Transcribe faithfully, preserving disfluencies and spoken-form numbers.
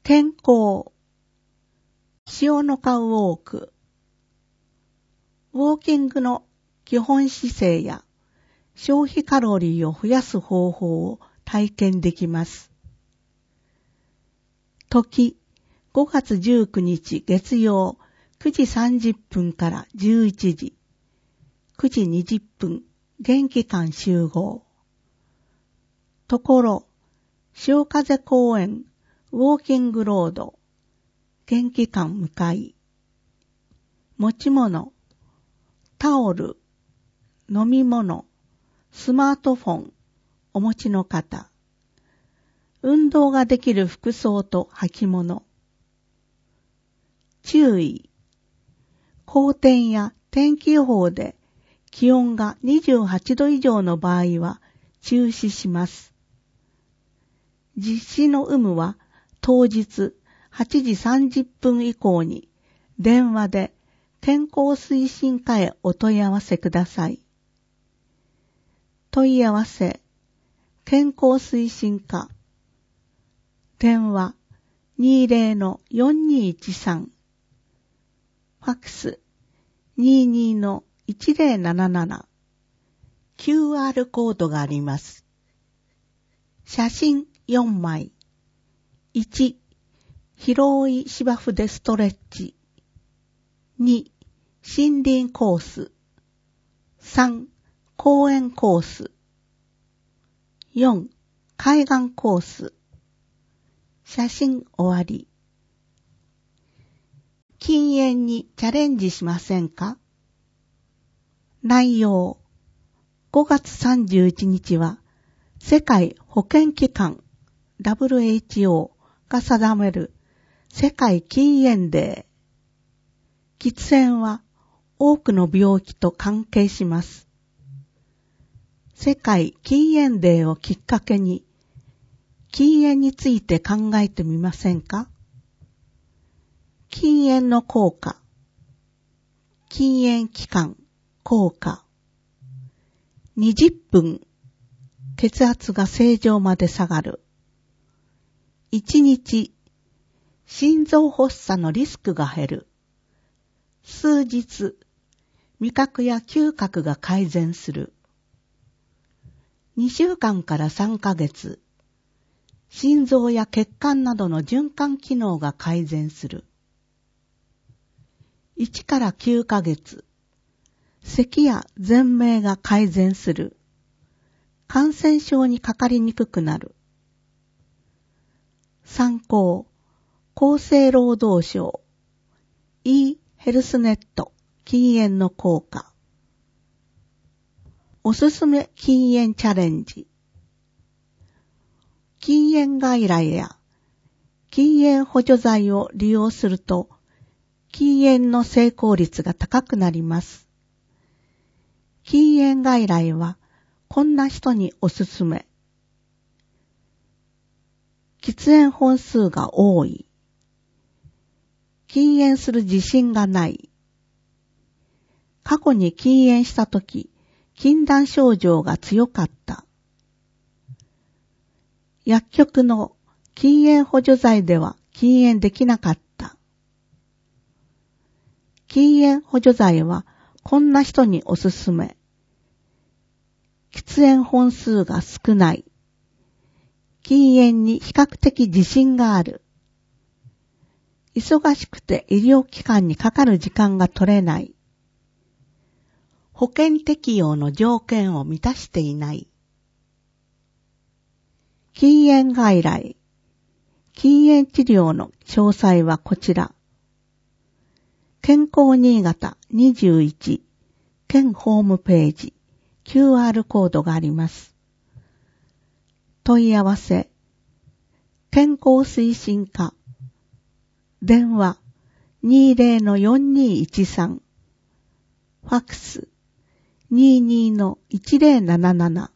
健康、塩の買うウォーク、ウォーキングの基本姿勢や消費カロリーを増やす方法を体験できます。時、ごがつじゅうくにち月曜くじさんじゅっぷんからじゅういちじ、くじにじゅっぷん元気館集合。ところ、潮風公園ウォーキングロード元気館向かい。持ち物、タオル、飲み物、スマートフォンお持ちの方、運動ができる服装と履物。注意、好天や天気予報で気温がにじゅうはちど以上の場合は中止します。実施の有無は当日はちじさんじゅっぷん以降に電話で健康推進課へお問い合わせください。問い合わせ、健康推進課、電話 にじゅうのよんにーいちさん、ファックス にじゅうにのいちぜろなななな、キューアール コードがあります。写真よんまい。いち、広い芝生でストレッチ。に、森林コース。さん、公園コース。よん、海岸コース。写真終わり。禁煙にチャレンジしませんか？内容。ごがつさんじゅういちにちは世界保健機関 ダブリューエイチオー が定める世界禁煙デー。喫煙は多くの病気と関係します。世界禁煙デーをきっかけに禁煙について考えてみませんか？禁煙の効果、禁煙期間、効果。にじゅっぷん、血圧が正常まで下がる。いちにち、心臓発作のリスクが減る。数日、味覚や嗅覚が改善する。にしゅうかんからさんかげつ、心臓や血管などの循環機能が改善する。いちからきゅうかげつ、咳や喘鳴が改善する。感染症にかかりにくくなる。参考、厚生労働省 e ヘルスネット禁煙の効果。おすすめ禁煙チャレンジ。禁煙外来や禁煙補助剤を利用すると禁煙の成功率が高くなります。禁煙外来はこんな人におすすめ。喫煙本数が多い。禁煙する自信がない。過去に禁煙したとき、禁断症状が強かった。薬局の禁煙補助剤では禁煙できなかった。禁煙補助剤はこんな人におすすめ。喫煙本数が少ない。禁煙に比較的自信がある。忙しくて医療機関にかかる時間が取れない。保険適用の条件を満たしていない。禁煙外来、禁煙治療の詳細はこちら。健康新潟にじゅういち県ホームページ、キューアール コードがあります。問い合わせ、健康推進課、電話 にじゅうのよんにーいちさん、ファックス にじゅうにのいちぜろなななな、